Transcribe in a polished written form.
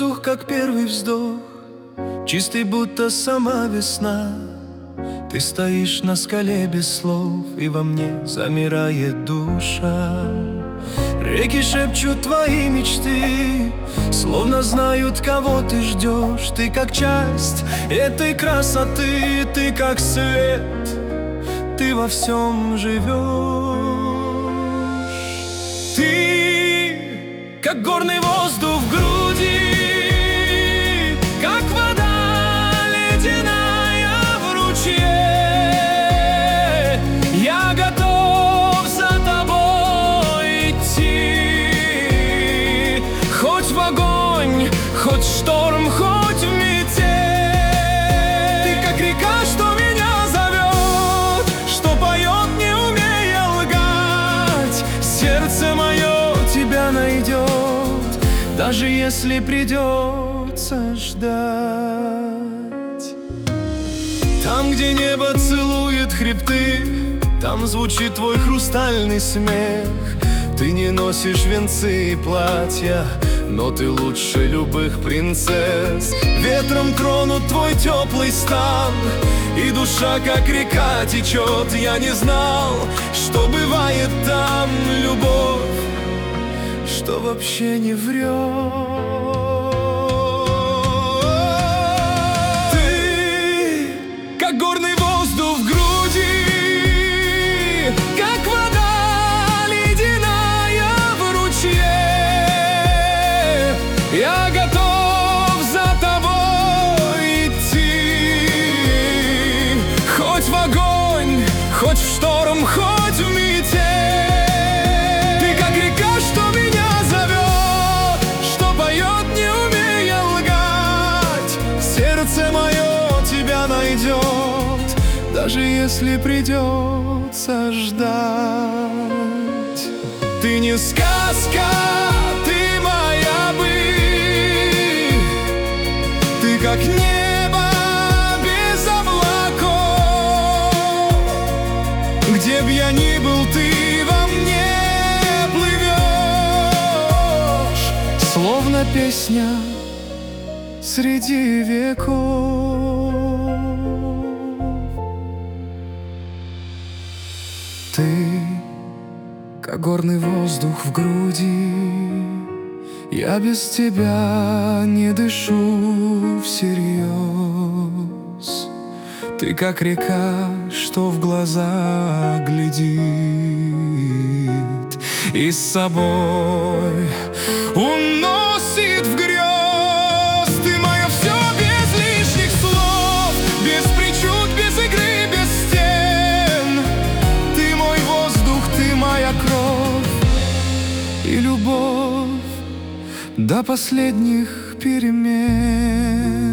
воздух, как первый вздох, чистый, будто сама весна. Ты стоишь на скале без слов, и во мне замирает душа. Реки шепчут твои мечты, словно знают, кого ты ждешь. Ты как часть этой красоты, ты как свет, ты во всем живешь. Ты как горный воздух в груди, как вода ледяная в ручье. Я готов за тобой идти, хоть в огонь, хоть в шторм, хоть в метель. Ты как река, что меня зовет, что поет, не умея лгать. Сердце мое тебя найдет, даже если придется ждать. Там, где небо целует хребты, там звучит твой хрустальный смех. Ты не носишь венцы и платья, но ты лучше любых принцесс. Ветром тронут твой теплый стан, и душа, как река, течет. Я не знал, что бывает там любовь, что вообще не врет. Ты как горный воздух в груди, как вода ледяная в ручье. Я готов за тобой идти, хоть в огонь, хоть в шторм, хоть в метель. Ты как река, что меня зовет, что поет, не умея лгать. Сердце мое тебя найдет, даже если придется ждать. Ты не сказка, ты моя быль. Ты как небо без облаков. Где б я ни был, ты во мне плывешь, словно песня среди веков. Ты как горный воздух в груди, я без тебя не дышу всерьез. Ты как река, что в глаза глядит, и с собой уносит в грез. Ты мое все без лишних слов, без причуд, без игры, без стен. Ты мой воздух, ты моя кровь и любовь до последних перемен.